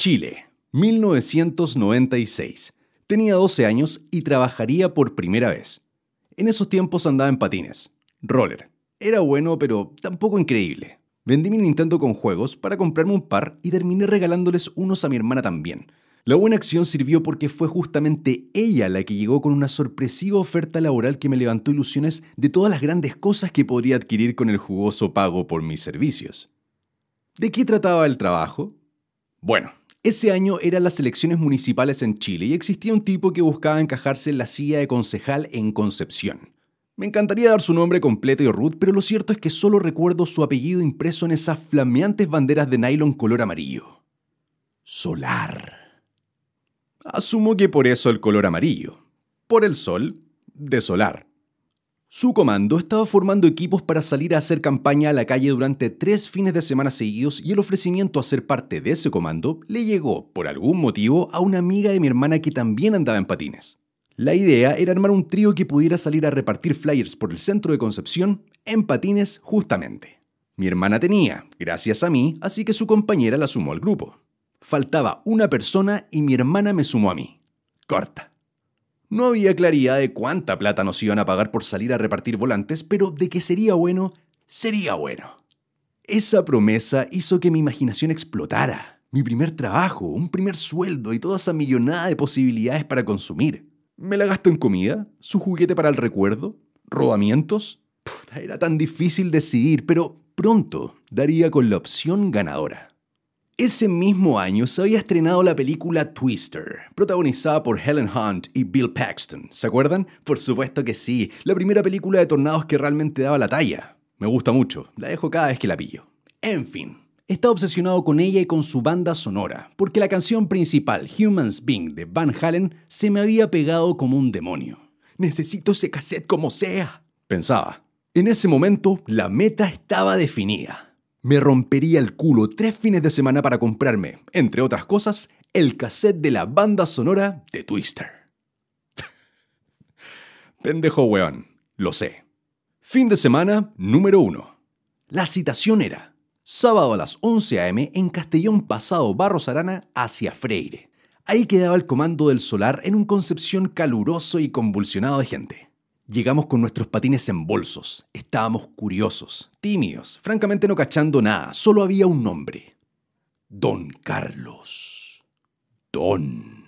Chile, 1996. Tenía 12 años y trabajaría por primera vez. En esos tiempos andaba en patines. Roller. Era bueno, pero tampoco increíble. Vendí mi Nintendo con juegos para comprarme un par y terminé regalándoles unos a mi hermana también. La buena acción sirvió porque fue justamente ella la que llegó con una sorpresiva oferta laboral que me levantó ilusiones de todas las grandes cosas que podría adquirir con el jugoso pago por mis servicios. ¿De qué trataba el trabajo? Bueno, ese año eran las elecciones municipales en Chile y existía un tipo que buscaba encajarse en la silla de concejal en Concepción. Me encantaría dar su nombre completo y root, pero lo cierto es que solo recuerdo su apellido impreso en esas flameantes banderas de nylon color amarillo. Solar. Asumo que por eso el color amarillo. Por el sol, de solar. Su comando estaba formando equipos para salir a hacer campaña a la calle durante 3 fines de semana seguidos y el ofrecimiento a ser parte de ese comando le llegó, por algún motivo, a una amiga de mi hermana que también andaba en patines. La idea era armar un trío que pudiera salir a repartir flyers por el centro de Concepción en patines justamente. Mi hermana tenía, gracias a mí, así que su compañera la sumó al grupo. Faltaba una persona y mi hermana me sumó a mí. Corta. No había claridad de cuánta plata nos iban a pagar por salir a repartir volantes, pero de que sería bueno, sería bueno. Esa promesa hizo que mi imaginación explotara. Mi primer trabajo, un primer sueldo y toda esa millonada de posibilidades para consumir. ¿Me la gasto en comida? ¿Su juguete para el recuerdo? ¿Rodamientos? Era tan difícil decidir, pero pronto daría con la opción ganadora. Ese mismo año se había estrenado la película Twister, protagonizada por Helen Hunt y Bill Paxton. ¿Se acuerdan? Por supuesto que sí, la primera película de tornados que realmente daba la talla. Me gusta mucho, la dejo cada vez que la pillo. En fin, estaba obsesionado con ella y con su banda sonora, porque la canción principal, Humans Being, de Van Halen, se me había pegado como un demonio. Necesito ese cassette como sea, pensaba. En ese momento, la meta estaba definida. Me rompería el culo 3 fines de semana para comprarme, entre otras cosas, el cassette de la banda sonora de Twister. Pendejo weón, lo sé. Fin de semana número 1. La citación era: sábado a las 11 a.m. en Castellón Pasado Barros Arana hacia Freire. Ahí quedaba el comando del Solar en un Concepción caluroso y convulsionado de gente. Llegamos con nuestros patines en bolsos. Estábamos curiosos, tímidos, francamente no cachando nada. Solo había un nombre. Don Carlos. Don.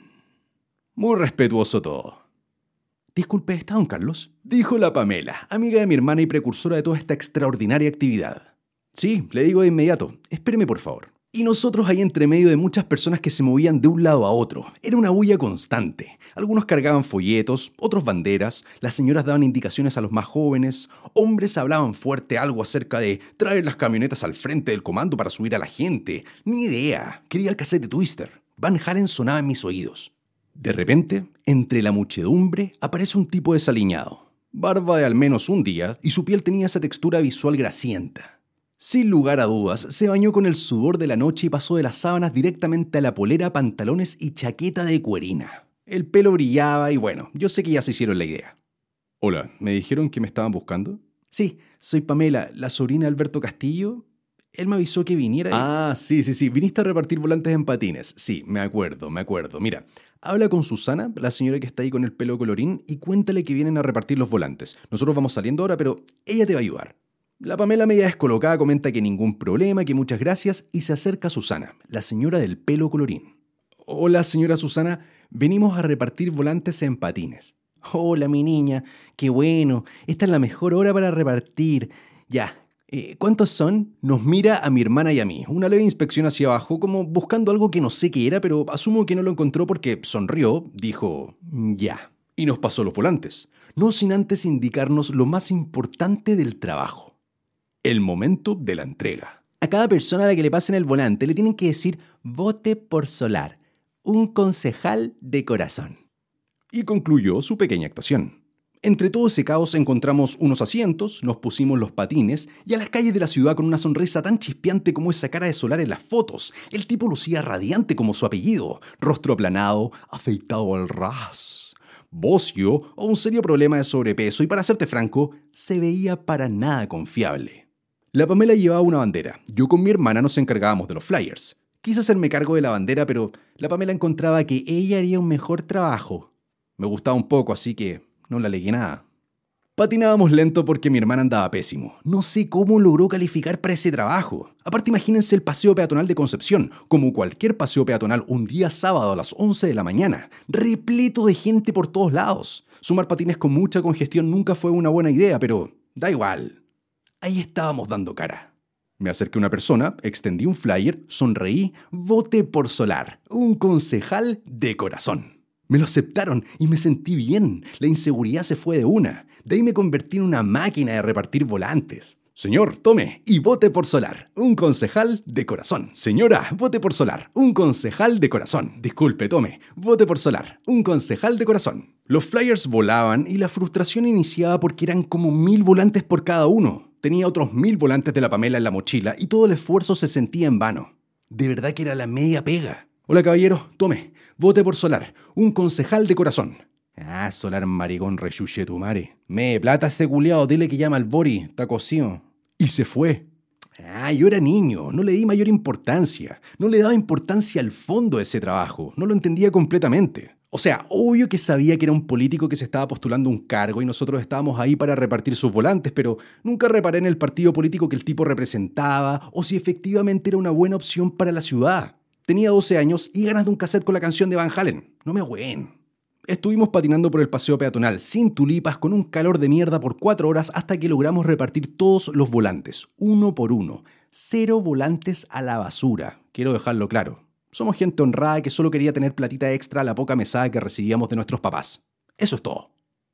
Muy respetuoso todo. Disculpe, ¿está don Carlos? Dijo la Pamela, amiga de mi hermana y precursora de toda esta extraordinaria actividad. Sí, le digo de inmediato. Espéreme, por favor. Y nosotros ahí entre medio de muchas personas que se movían de un lado a otro. Era una bulla constante. Algunos cargaban folletos, otros banderas, las señoras daban indicaciones a los más jóvenes, hombres hablaban fuerte algo acerca de traer las camionetas al frente del comando para subir a la gente. Ni idea. Quería el cassette de Twister. Van Halen sonaba en mis oídos. De repente, entre la muchedumbre, aparece un tipo desaliñado. Barba de al menos un día y su piel tenía esa textura visual grasienta. Sin lugar a dudas, se bañó con el sudor de la noche y pasó de las sábanas directamente a la polera, pantalones y chaqueta de cuerina. El pelo brillaba y bueno, yo sé que ya se hicieron la idea. Hola, ¿me dijeron que me estaban buscando? Sí, soy Pamela, la sobrina de Alberto Castillo. Él me avisó que viniera y... Ah, sí, viniste a repartir volantes en patines. Sí, me acuerdo. Mira, habla con Susana, la señora que está ahí con el pelo colorín, y cuéntale que vienen a repartir los volantes. Nosotros vamos saliendo ahora, pero ella te va a ayudar. La Pamela, media descolocada, comenta que ningún problema, que muchas gracias, y se acerca a Susana, la señora del pelo colorín. Hola, señora Susana, venimos a repartir volantes en patines. Hola, mi niña, qué bueno, esta es la mejor hora para repartir. Ya, ¿cuántos son? Nos mira a mi hermana y a mí, una leve inspección hacia abajo, como buscando algo que no sé qué era, pero asumo que no lo encontró porque sonrió, dijo, ya, y nos pasó los volantes, no sin antes indicarnos lo más importante del trabajo. El momento de la entrega. A cada persona a la que le pasen el volante le tienen que decir vote por Solar, un concejal de corazón. Y concluyó su pequeña actuación. Entre todo ese caos encontramos unos asientos, nos pusimos los patines y a las calles de la ciudad con una sonrisa tan chispeante como esa cara de Solar en las fotos. El tipo lucía radiante como su apellido, rostro aplanado, afeitado al ras, bocio o un serio problema de sobrepeso y para serte franco, se veía para nada confiable. La Pamela llevaba una bandera. Yo con mi hermana nos encargábamos de los flyers. Quise hacerme cargo de la bandera, pero la Pamela encontraba que ella haría un mejor trabajo. Me gustaba un poco, así que no le alegué nada. Patinábamos lento porque mi hermana andaba pésimo. No sé cómo logró calificar para ese trabajo. Aparte, imagínense el paseo peatonal de Concepción, como cualquier paseo peatonal un día sábado a las 11 de la mañana, repleto de gente por todos lados. Sumar patines con mucha congestión nunca fue una buena idea, pero da igual. Ahí estábamos dando cara. Me acerqué a una persona, extendí un flyer, sonreí, voté por Solar, un concejal de corazón. Me lo aceptaron y me sentí bien. La inseguridad se fue de una. De ahí me convertí en una máquina de repartir volantes. Señor, tome y vote por Solar, un concejal de corazón. Señora, vote por Solar, un concejal de corazón. Disculpe, tome, vote por Solar, un concejal de corazón. Los flyers volaban y la frustración iniciaba porque eran como 1000 volantes por cada uno. Tenía otros 1000 volantes de la Pamela en la mochila y todo el esfuerzo se sentía en vano. De verdad que era la media pega. Hola caballero, tome, vote por Solar, un concejal de corazón. Ah, Solar maricón rechuche tu mare. Me plata ese culiao, dile que llama al Bori, está cocido. Y se fue. Ah, yo era niño, no le di mayor importancia. No le daba importancia al fondo de ese trabajo, no lo entendía completamente. O sea, obvio que sabía que era un político que se estaba postulando un cargo y nosotros estábamos ahí para repartir sus volantes, pero nunca reparé en el partido político que el tipo representaba o si efectivamente era una buena opción para la ciudad. Tenía 12 años y ganas de un cassette con la canción de Van Halen. No me agüen. Estuvimos patinando por el paseo peatonal sin tulipas con un calor de mierda por 4 horas hasta que logramos repartir todos los volantes, uno por uno. 0 volantes a la basura. Quiero dejarlo claro. Somos gente honrada que solo quería tener platita extra a la poca mesada que recibíamos de nuestros papás. Eso es todo.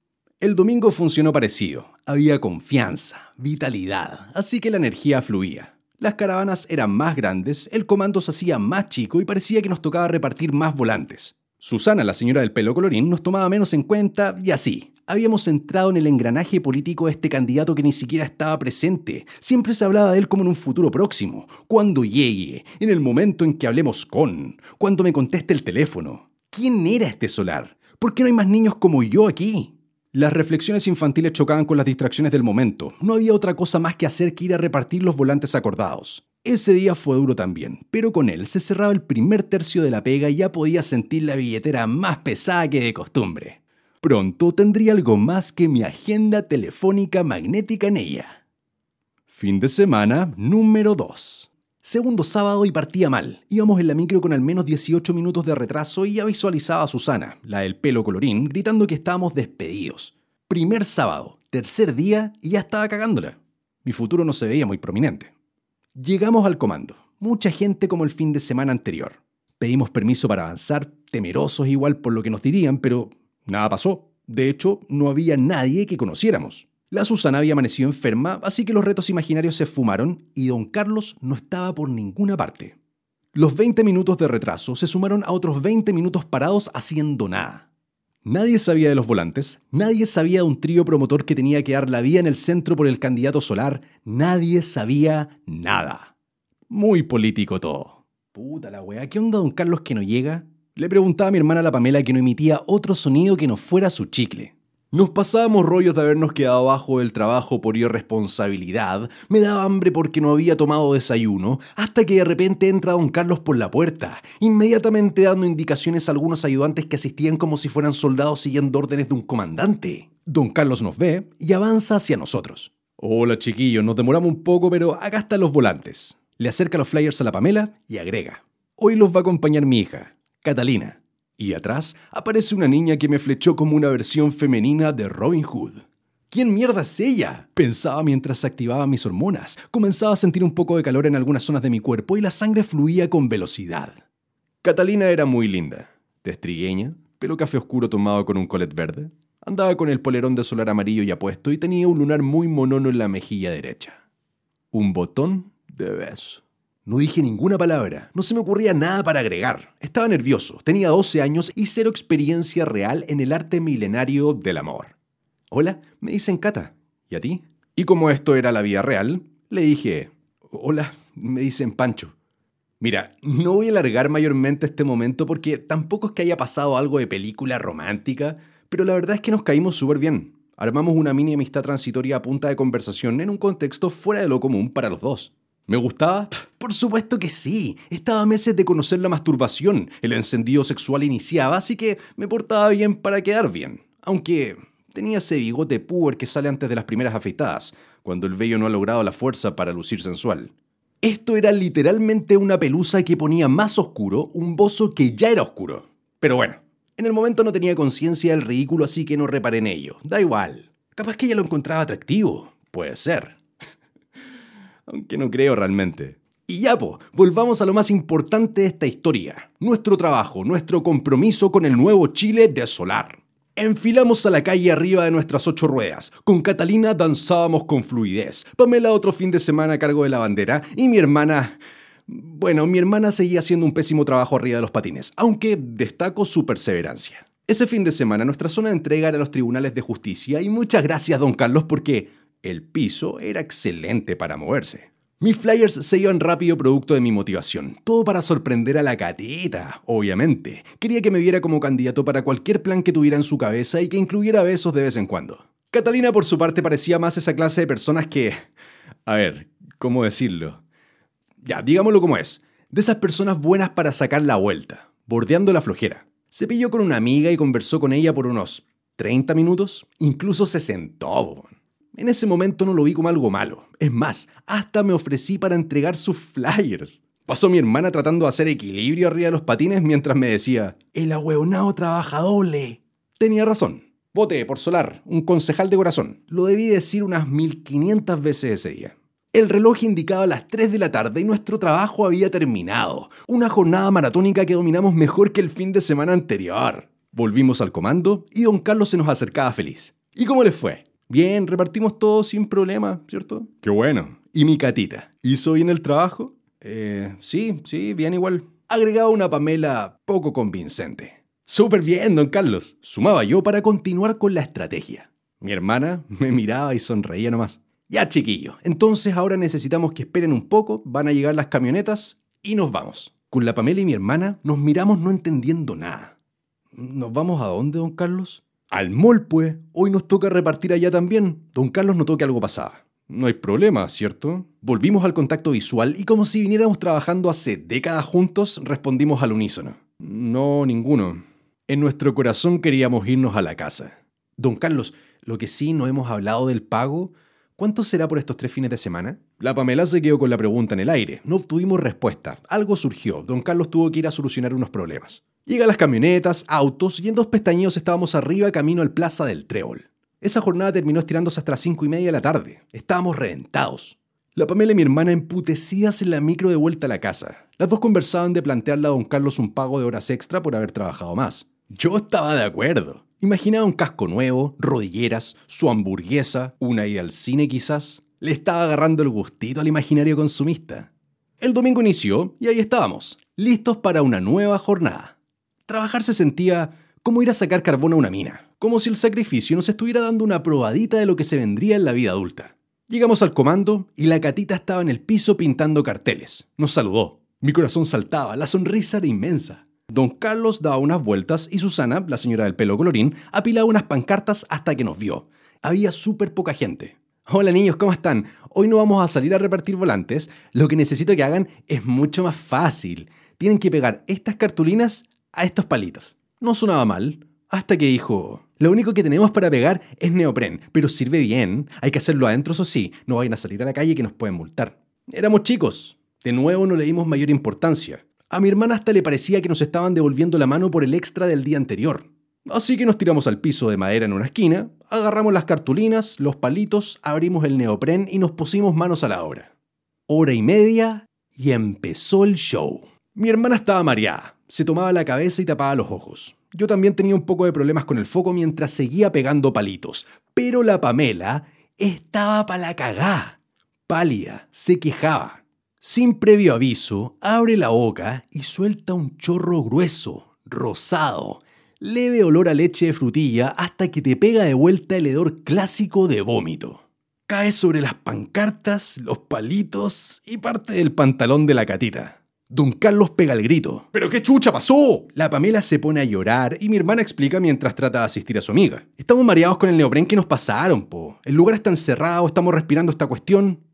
El domingo funcionó parecido. Había confianza, vitalidad, así que la energía fluía. Las caravanas eran más grandes, el comando se hacía más chico y parecía que nos tocaba repartir más volantes. Susana, la señora del pelo colorín, nos tomaba menos en cuenta y así. Habíamos entrado en el engranaje político de este candidato que ni siquiera estaba presente. Siempre se hablaba de él como en un futuro próximo. Cuando llegue, en el momento en que hablemos cuando me conteste el teléfono. ¿Quién era este Solar? ¿Por qué no hay más niños como yo aquí? Las reflexiones infantiles chocaban con las distracciones del momento. No había otra cosa más que hacer que ir a repartir los volantes acordados. Ese día fue duro también, pero con él se cerraba el primer tercio de la pega y ya podía sentir la billetera más pesada que de costumbre. Pronto tendría algo más que mi agenda telefónica magnética en ella. Fin de semana número 2. Segundo sábado y partía mal. Íbamos en la micro con al menos 18 minutos de retraso y ya visualizaba a Susana, la del pelo colorín, gritando que estábamos despedidos. Primer sábado, tercer día y ya estaba cagándola. Mi futuro no se veía muy prominente. Llegamos al comando. Mucha gente como el fin de semana anterior. Pedimos permiso para avanzar, temerosos igual por lo que nos dirían, pero nada pasó. De hecho, no había nadie que conociéramos. La Susana había amanecido enferma, así que los retos imaginarios se esfumaron y don Carlos no estaba por ninguna parte. Los 20 minutos de retraso se sumaron a otros 20 minutos parados haciendo nada. Nadie sabía de los volantes, nadie sabía de un trío promotor que tenía que dar la vía en el centro por el candidato Solar, nadie sabía nada. Muy político todo. Puta la weá, ¿qué onda don Carlos que no llega? Le preguntaba a mi hermana la Pamela que no emitía otro sonido que no fuera su chicle. Nos pasábamos rollos de habernos quedado abajo del trabajo por irresponsabilidad, me daba hambre porque no había tomado desayuno, hasta que de repente entra don Carlos por la puerta, inmediatamente dando indicaciones a algunos ayudantes que asistían como si fueran soldados siguiendo órdenes de un comandante. Don Carlos nos ve y avanza hacia nosotros. Hola chiquillos, nos demoramos un poco, pero acá están los volantes. Le acerca los flyers a la Pamela y agrega. Hoy los va a acompañar mi hija, Catalina. Y atrás aparece una niña que me flechó como una versión femenina de Robin Hood. ¿Quién mierda es ella? Pensaba mientras se activaban mis hormonas. Comenzaba a sentir un poco de calor en algunas zonas de mi cuerpo y la sangre fluía con velocidad. Catalina era muy linda. Testrigueña, pelo café oscuro tomado con un colet verde. Andaba con el polerón de Solar amarillo ya puesto y tenía un lunar muy monono en la mejilla derecha. Un botón de beso. No dije ninguna palabra, no se me ocurría nada para agregar. Estaba nervioso, tenía 12 años y cero experiencia real en el arte milenario del amor. Hola, me dicen Cata. ¿Y a ti? Y como esto era la vida real, le dije, hola, me dicen Pancho. Mira, no voy a alargar mayormente este momento porque tampoco es que haya pasado algo de película romántica, pero la verdad es que nos caímos súper bien. Armamos una mini amistad transitoria a punta de conversación en un contexto fuera de lo común para los dos. ¿Me gustaba? Por supuesto que sí. Estaba a meses de conocer la masturbación. El encendido sexual iniciaba, así que me portaba bien para quedar bien. Aunque tenía ese bigote puber que sale antes de las primeras afeitadas, cuando el vello no ha logrado la fuerza para lucir sensual. Esto era literalmente una pelusa que ponía más oscuro un bozo que ya era oscuro. Pero bueno, en el momento no tenía conciencia del ridículo, así que no reparé en ello. Da igual. Capaz que ella lo encontraba atractivo. Puede ser. Aunque no creo realmente. Y ya, volvamos a lo más importante de esta historia. Nuestro trabajo, nuestro compromiso con el nuevo Chile de Solar. Enfilamos a la calle arriba de nuestras 8 ruedas. Con Catalina danzábamos con fluidez. Pamela otro fin de semana a cargo de la bandera. Y mi hermana... Bueno, mi hermana seguía haciendo un pésimo trabajo arriba de los patines, aunque destaco su perseverancia. Ese fin de semana nuestra zona de entrega era a los tribunales de justicia y muchas gracias, don Carlos, porque el piso era excelente para moverse. Mis flyers se iban rápido producto de mi motivación. Todo para sorprender a la Catita, obviamente. Quería que me viera como candidato para cualquier plan que tuviera en su cabeza y que incluyera besos de vez en cuando. Catalina, por su parte, parecía más esa clase de personas que... A ver, ¿cómo decirlo? Ya, digámoslo como es. De esas personas buenas para sacar la vuelta, bordeando la flojera. Se pilló con una amiga y conversó con ella por unos 30 minutos. Incluso se sentó. En ese momento no lo vi como algo malo. Es más, hasta me ofrecí para entregar sus flyers. Pasó mi hermana tratando de hacer equilibrio arriba de los patines mientras me decía: el ahueonao trabaja doble. Tenía razón. Voté por Solar, un concejal de corazón. Lo debí decir unas 1500 veces ese día. El reloj indicaba las 3 de la tarde y nuestro trabajo había terminado. Una jornada maratónica que dominamos mejor que el fin de semana anterior. Volvimos al comando y don Carlos se nos acercaba feliz. ¿Y cómo les fue? Bien, repartimos todo sin problema, ¿cierto? ¡Qué bueno! ¿Y mi Catita? ¿Hizo bien el trabajo? Sí, bien igual. Agregaba una Pamela poco convincente. ¡Súper bien, don Carlos! Sumaba yo para continuar con la estrategia. Mi hermana me miraba y sonreía nomás. Ya, chiquillos, entonces ahora necesitamos que esperen un poco, van a llegar las camionetas y nos vamos. Con la Pamela y mi hermana nos miramos no entendiendo nada. ¿Nos vamos a dónde, don Carlos? Al mall, pues. Hoy nos toca repartir allá también. Don Carlos notó que algo pasaba. No hay problema, ¿cierto? Volvimos al contacto visual y como si viniéramos trabajando hace décadas juntos, respondimos al unísono. No, ninguno. En nuestro corazón queríamos irnos a la casa. Don Carlos, lo que sí no hemos hablado del pago... ¿Cuánto será por estos 3 fines de semana? La Pamela se quedó con la pregunta en el aire. No obtuvimos respuesta. Algo surgió. Don Carlos tuvo que ir a solucionar unos problemas. Llegan las camionetas, autos y en 2 pestañeos estábamos arriba camino al Plaza del Trébol. Esa jornada terminó estirándose hasta las 5:30 de la tarde. Estábamos reventados. La Pamela y mi hermana emputecidas en la micro de vuelta a la casa. Las dos conversaban de plantearle a don Carlos un pago de horas extra por haber trabajado más. Yo estaba de acuerdo. Imaginaba un casco nuevo, rodilleras, su hamburguesa, una ida al cine quizás. Le estaba agarrando el gustito al imaginario consumista. El domingo inició y ahí estábamos, listos para una nueva jornada. Trabajar se sentía como ir a sacar carbón a una mina, como si el sacrificio nos estuviera dando una probadita de lo que se vendría en la vida adulta. Llegamos al comando y la Catita estaba en el piso pintando carteles. Nos saludó. Mi corazón saltaba, la sonrisa era inmensa. Don Carlos daba unas vueltas y Susana, la señora del pelo colorín, apilaba unas pancartas hasta que nos vio. Había súper poca gente. Hola niños, ¿cómo están? Hoy no vamos a salir a repartir volantes. Lo que necesito que hagan es mucho más fácil. Tienen que pegar estas cartulinas a estos palitos. No sonaba mal, hasta que dijo: lo único que tenemos para pegar es neopren, pero sirve bien. Hay que hacerlo adentro, eso sí. No vayan a salir a la calle que nos pueden multar. Éramos chicos. De nuevo no le dimos mayor importancia. A mi hermana hasta le parecía que nos estaban devolviendo la mano por el extra del día anterior. Así que nos tiramos al piso de madera en una esquina, agarramos las cartulinas, los palitos, abrimos el neopren y nos pusimos manos a la obra. 1:30 y empezó el show. Mi hermana estaba mareada, se tomaba la cabeza y tapaba los ojos. Yo también tenía un poco de problemas con el foco mientras seguía pegando palitos, pero la Pamela estaba pa' la cagá. Pálida, se quejaba. Sin previo aviso, abre la boca y suelta un chorro grueso, rosado, leve olor a leche de frutilla hasta que te pega de vuelta el hedor clásico de vómito. Cae sobre las pancartas, los palitos y parte del pantalón de la Catita. Don Carlos pega el grito. ¿Pero qué chucha pasó? La Pamela se pone a llorar y mi hermana explica mientras trata de asistir a su amiga. Estamos mareados con el neopren que nos pasaron, po. El lugar está encerrado, estamos respirando esta cuestión.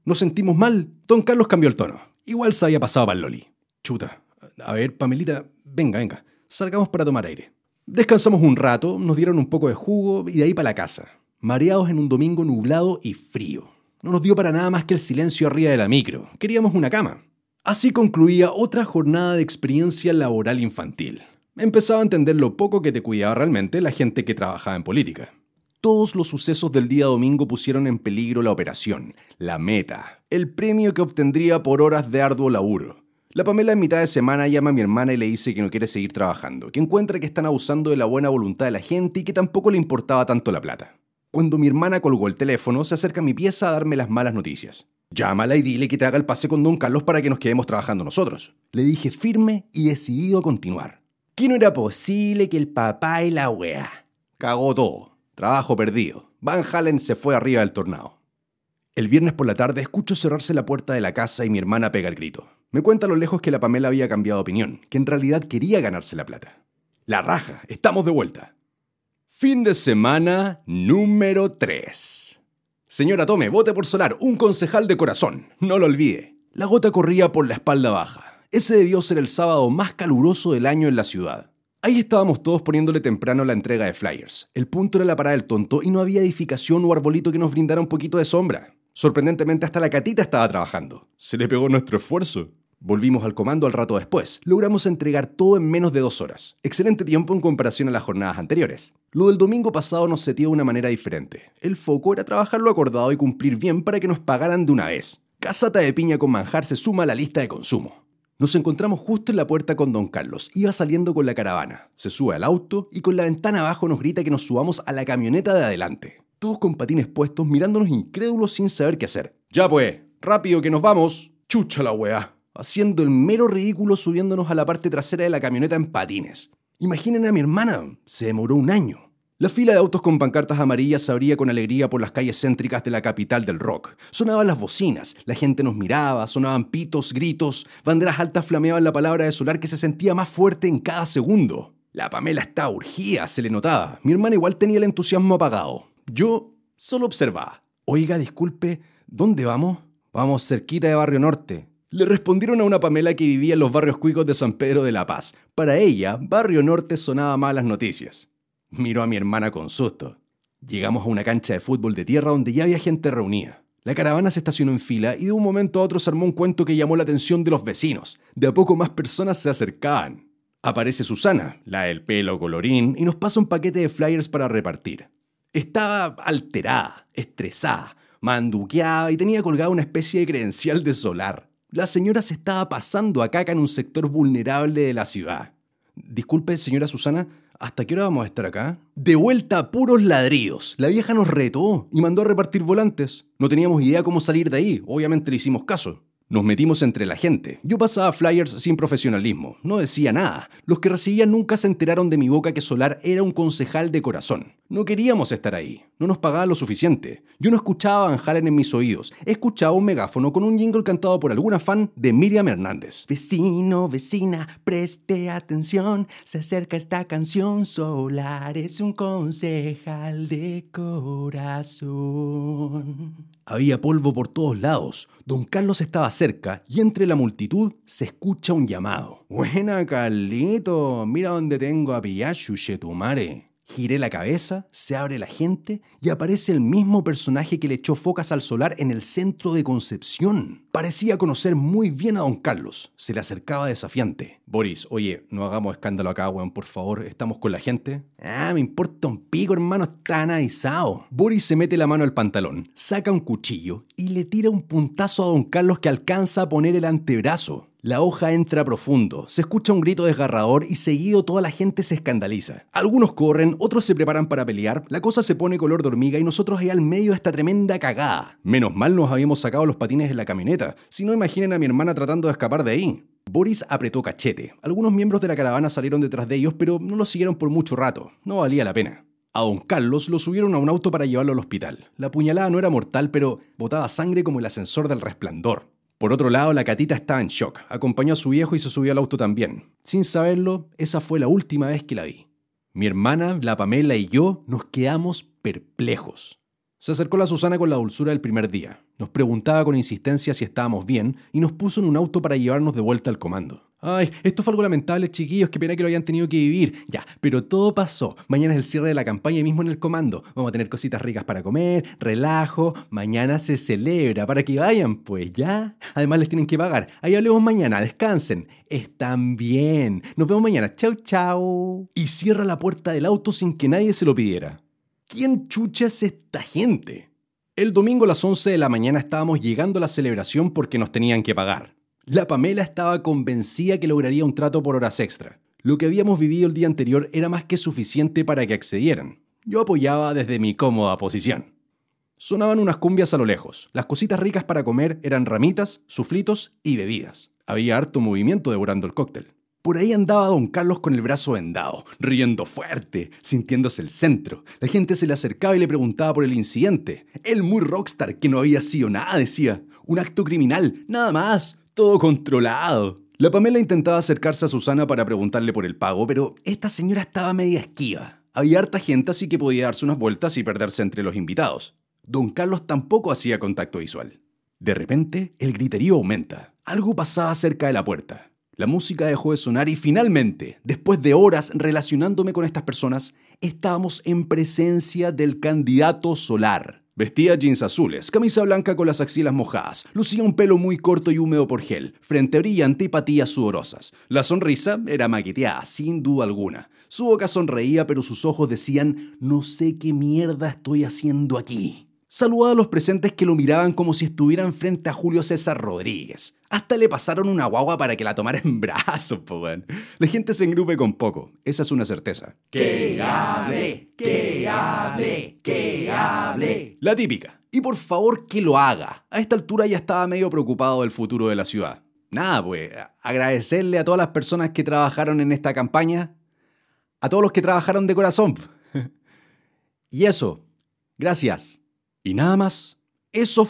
Nos sentimos mal. Don Carlos cambió el tono. Igual se había pasado para el loli. Chuta. A ver, Pamelita, venga. Salgamos para tomar aire. Descansamos un rato, nos dieron un poco de jugo y de ahí para la casa. Mareados en un domingo nublado y frío. No nos dio para nada más que el silencio arriba de la micro. Queríamos una cama. Así concluía otra jornada de experiencia laboral infantil. Empezaba a entender lo poco que te cuidaba realmente la gente que trabajaba en política. Todos los sucesos del día domingo pusieron en peligro la operación, la meta, el premio que obtendría por horas de arduo laburo. La Pamela en mitad de semana llama a mi hermana y le dice que no quiere seguir trabajando, que encuentra que están abusando de la buena voluntad de la gente y que tampoco le importaba tanto la plata. Cuando mi hermana colgó el teléfono, se acerca a mi pieza a darme las malas noticias. Llámala y dile que te haga el pase con don Carlos para que nos quedemos trabajando nosotros. Le dije firme y decidido a continuar. Que no era posible que el papá y la wea. Cagó todo. Trabajo perdido. Van Halen se fue arriba del tornado. El viernes por la tarde escucho cerrarse la puerta de la casa y mi hermana pega el grito. Me cuenta a lo lejos que la Pamela había cambiado de opinión, que en realidad quería ganarse la plata. La raja, estamos de vuelta. Fin de semana número 3. Señora Tome, vote por Solar, un concejal de corazón. No lo olvide. La gota corría por la espalda baja. Ese debió ser el sábado más caluroso del año en la ciudad. Ahí estábamos todos poniéndole temprano la entrega de flyers. El punto era la parada del tonto y no había edificación o arbolito que nos brindara un poquito de sombra. Sorprendentemente hasta la Catita estaba trabajando. Se le pegó nuestro esfuerzo. Volvimos al comando al rato después. Logramos entregar todo en menos de 2 horas. Excelente tiempo en comparación a las jornadas anteriores. Lo del domingo pasado nos setió de una manera diferente. El foco era trabajar lo acordado y cumplir bien para que nos pagaran de una vez. Casata de piña con manjar se suma a la lista de consumo. Nos encontramos justo en la puerta con don Carlos. Iba saliendo con la caravana. Se sube al auto y con la ventana abajo nos grita que nos subamos a la camioneta de adelante. Todos con patines puestos mirándonos incrédulos sin saber qué hacer. Ya pues, rápido que nos vamos. Chucha la weá. Haciendo el mero ridículo subiéndonos a la parte trasera de la camioneta en patines. Imaginen a mi hermana. Se demoró 1 año. La fila de autos con pancartas amarillas se abría con alegría por las calles céntricas de la capital del rock. Sonaban las bocinas, la gente nos miraba, sonaban pitos, gritos, banderas altas flameaban la palabra de Solar que se sentía más fuerte en cada segundo. La Pamela estaba urgida, se le notaba. Mi hermana igual tenía el entusiasmo apagado. Yo solo observaba. Oiga, disculpe, ¿dónde vamos? Vamos cerquita de Barrio Norte. Le respondieron a una Pamela que vivía en los barrios cuicos de San Pedro de la Paz. Para ella, Barrio Norte sonaba malas noticias. Miró a mi hermana con susto. Llegamos a una cancha de fútbol de tierra donde ya había gente reunida. La caravana se estacionó en fila y de un momento a otro se armó un cuento que llamó la atención de los vecinos. De a poco más personas se acercaban. Aparece Susana, la del pelo colorín, y nos pasa un paquete de flyers para repartir. Estaba alterada, estresada, manduqueada y tenía colgada una especie de credencial de Solar. La señora se estaba pasando a caca en un sector vulnerable de la ciudad. Disculpe, señora Susana, ¿hasta qué hora vamos a estar acá? De vuelta a puros ladridos. La vieja nos retó y mandó a repartir volantes. No teníamos idea cómo salir de ahí. Obviamente le hicimos caso. Nos metimos entre la gente. Yo pasaba flyers sin profesionalismo. No decía nada. Los que recibían nunca se enteraron de mi boca que Solar era un concejal de corazón. No queríamos estar ahí. No nos pagaban lo suficiente. Yo no escuchaba a Van Halen en mis oídos. Escuchaba un megáfono con un jingle cantado por alguna fan de Miriam Hernández. Vecino, vecina, preste atención. Se acerca esta canción. Solar es un concejal de corazón. Había polvo por todos lados. Don Carlos estaba cerca y entre la multitud se escucha un llamado. Buena, Carlito. Mira dónde tengo a Pillachu, chetumare. Giré la cabeza, se abre la gente y aparece el mismo personaje que le echó focas al Solar en el centro de Concepción. Parecía conocer muy bien a don Carlos. Se le acercaba desafiante. Boris, oye, no hagamos escándalo acá, weón, por favor. ¿Estamos con la gente? Me importa un pico, hermano, está analizado. Boris se mete la mano al pantalón, saca un cuchillo y le tira un puntazo a don Carlos que alcanza a poner el antebrazo. La hoja entra profundo, se escucha un grito desgarrador y seguido toda la gente se escandaliza. Algunos corren, otros se preparan para pelear, la cosa se pone color de hormiga y nosotros ahí al medio de esta tremenda cagada. Menos mal nos habíamos sacado los patines en la camioneta, si no imaginen a mi hermana tratando de escapar de ahí. Boris apretó cachete. Algunos miembros de la caravana salieron detrás de ellos, pero no lo siguieron por mucho rato, no valía la pena. A don Carlos lo subieron a un auto para llevarlo al hospital. La puñalada no era mortal, pero botaba sangre como el ascensor del Resplandor. Por otro lado, la Catita estaba en shock. Acompañó a su viejo y se subió al auto también. Sin saberlo, esa fue la última vez que la vi. Mi hermana, la Pamela y yo nos quedamos perplejos. Se acercó la Susana con la dulzura del primer día. Nos preguntaba con insistencia si estábamos bien y nos puso en un auto para llevarnos de vuelta al comando. Ay, esto fue algo lamentable, chiquillos, qué pena que lo hayan tenido que vivir. Ya, pero todo pasó. Mañana es el cierre de la campaña y mismo en el comando. Vamos a tener cositas ricas para comer, relajo. Mañana se celebra, para que vayan, pues, ¿ya? Además les tienen que pagar. Ahí hablemos mañana, descansen. Están bien. Nos vemos mañana. Chau, chau. Y cierra la puerta del auto sin que nadie se lo pidiera. ¿Quién chucha es esta gente? El domingo a las 11 de la mañana estábamos llegando a la celebración porque nos tenían que pagar. La Pamela estaba convencida que lograría un trato por horas extra. Lo que habíamos vivido el día anterior era más que suficiente para que accedieran. Yo apoyaba desde mi cómoda posición. Sonaban unas cumbias a lo lejos. Las cositas ricas para comer eran ramitas, suflitos y bebidas. Había harto movimiento devorando el cóctel. Por ahí andaba don Carlos con el brazo vendado, riendo fuerte, sintiéndose el centro. La gente se le acercaba y le preguntaba por el incidente. Él muy rockstar, que no había sido nada, decía. Un acto criminal, nada más, todo controlado. La Pamela intentaba acercarse a Susana para preguntarle por el pago, pero esta señora estaba media esquiva. Había harta gente, así que podía darse unas vueltas y perderse entre los invitados. Don Carlos tampoco hacía contacto visual. De repente, el griterío aumenta. Algo pasaba cerca de la puerta. La música dejó de sonar y finalmente, después de horas relacionándome con estas personas, estábamos en presencia del candidato Solar. Vestía jeans azules, camisa blanca con las axilas mojadas, lucía un pelo muy corto y húmedo por gel, frente brillante y patillas sudorosas. La sonrisa era maqueteada, sin duda alguna. Su boca sonreía, pero sus ojos decían, no sé qué mierda estoy haciendo aquí. Saludaba a los presentes que lo miraban como si estuvieran frente a Julio César Rodríguez. Hasta le pasaron una guagua para que la tomara en brazos, po, weón. La gente se engrupe con poco, esa es una certeza. ¡Que hable! ¡Que hable! ¡Que hable! La típica. Y por favor que lo haga. A esta altura ya estaba medio preocupado del futuro de la ciudad. Nada, pues, agradecerle a todas las personas que trabajaron en esta campaña, a todos los que trabajaron de corazón. Y eso, gracias. Y nada más, ese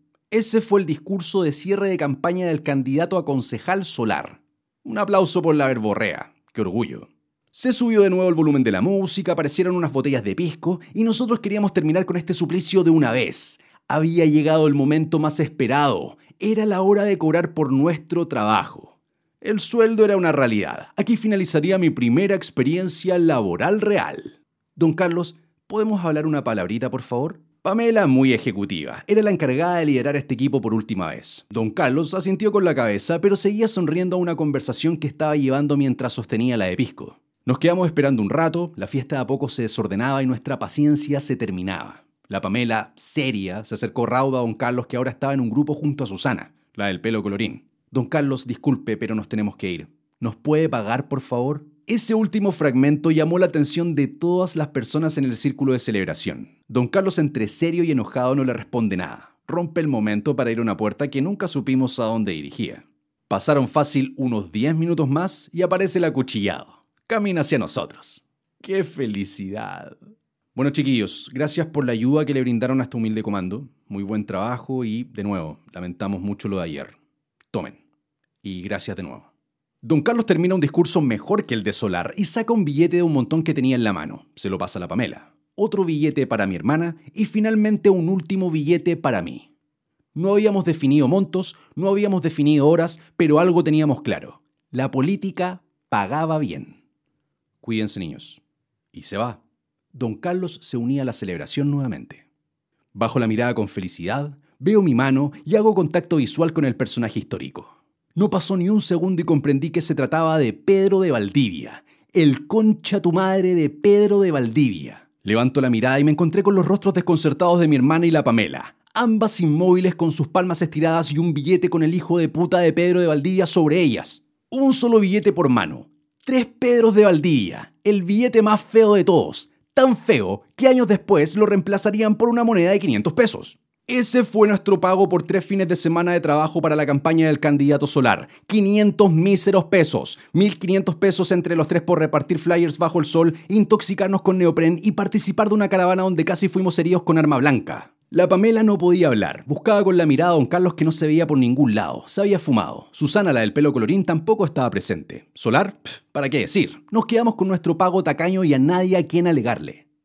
fue el discurso de cierre de campaña del candidato a concejal Solar. Un aplauso por la verborrea, qué orgullo. Se subió de nuevo el volumen de la música, aparecieron unas botellas de pisco y nosotros queríamos terminar con este suplicio de una vez. Había llegado el momento más esperado, era la hora de cobrar por nuestro trabajo. El sueldo era una realidad, aquí finalizaría mi primera experiencia laboral real. Don Carlos, ¿podemos hablar una palabrita, por favor? Pamela, muy ejecutiva, era la encargada de liderar este equipo por última vez. Don Carlos asintió con la cabeza, pero seguía sonriendo a una conversación que estaba llevando mientras sostenía la de pisco. Nos quedamos esperando un rato, la fiesta de a poco se desordenaba y nuestra paciencia se terminaba. La Pamela, seria, se acercó rauda a don Carlos, que ahora estaba en un grupo junto a Susana, la del pelo colorín. Don Carlos, disculpe, pero nos tenemos que ir. ¿Nos puede pagar, por favor? Ese último fragmento llamó la atención de todas las personas en el círculo de celebración. Don Carlos, entre serio y enojado, no le responde nada. Rompe el momento para ir a una puerta que nunca supimos a dónde dirigía. Pasaron fácil unos 10 minutos más y aparece el acuchillado. Camina hacia nosotros. ¡Qué felicidad! Bueno, chiquillos, gracias por la ayuda que le brindaron a este humilde comando. Muy buen trabajo y, de nuevo, lamentamos mucho lo de ayer. Tomen. Y gracias de nuevo. Don Carlos termina un discurso mejor que el de Solar y saca un billete de un montón que tenía en la mano. Se lo pasa a la Pamela. Otro billete para mi hermana y finalmente un último billete para mí. No habíamos definido montos, no habíamos definido horas, pero algo teníamos claro. La política pagaba bien. Cuídense, niños. Y se va. Don Carlos se unía a la celebración nuevamente. Bajo la mirada con felicidad, veo mi mano y hago contacto visual con el personaje histórico. No pasó ni un segundo y comprendí que se trataba de Pedro de Valdivia, el concha tu madre de Pedro de Valdivia. Levanto la mirada y me encontré con los rostros desconcertados de mi hermana y la Pamela, ambas inmóviles con sus palmas estiradas y un billete con el hijo de puta de Pedro de Valdivia sobre ellas. Un solo billete por mano. 3 Pedros de Valdivia, el billete más feo de todos, tan feo que años después lo reemplazarían por una moneda de 500 pesos. Ese fue nuestro pago por 3 fines de semana de trabajo para la campaña del candidato Solar. 500 míseros pesos. 1.500 pesos entre los 3 por repartir flyers bajo el sol, intoxicarnos con neopren y participar de una caravana donde casi fuimos heridos con arma blanca. La Pamela no podía hablar. Buscaba con la mirada a don Carlos que no se veía por ningún lado. Se había fumado. Susana, la del pelo colorín, tampoco estaba presente. Solar, ¿para qué decir? Nos quedamos con nuestro pago tacaño y a nadie a quien alegarle.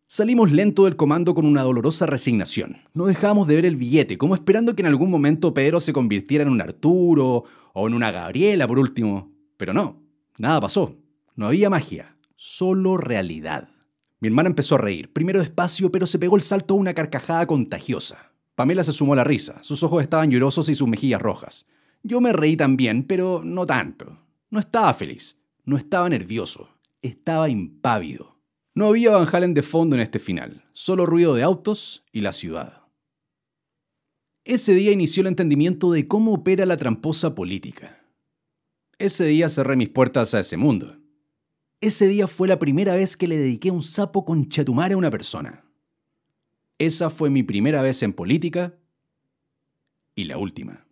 Salimos lento del comando con una dolorosa resignación. No dejábamos de ver el billete, como esperando que en algún momento Pedro se convirtiera en un Arturo o en una Gabriela por último. Pero no, nada pasó. No había magia, solo realidad. Mi hermana empezó a reír, primero despacio, pero se pegó el salto a una carcajada contagiosa. Pamela se sumó a la risa, sus ojos estaban llorosos y sus mejillas rojas. Yo me reí también, pero no tanto. No estaba feliz, no estaba nervioso, estaba impávido. No había Van Halen de fondo en este final, solo ruido de autos y la ciudad. Ese día inició el entendimiento de cómo opera la tramposa política. Ese día cerré mis puertas a ese mundo. Ese día fue la primera vez que le dediqué un sapo con chatumare a una persona. Esa fue mi primera vez en política y la última.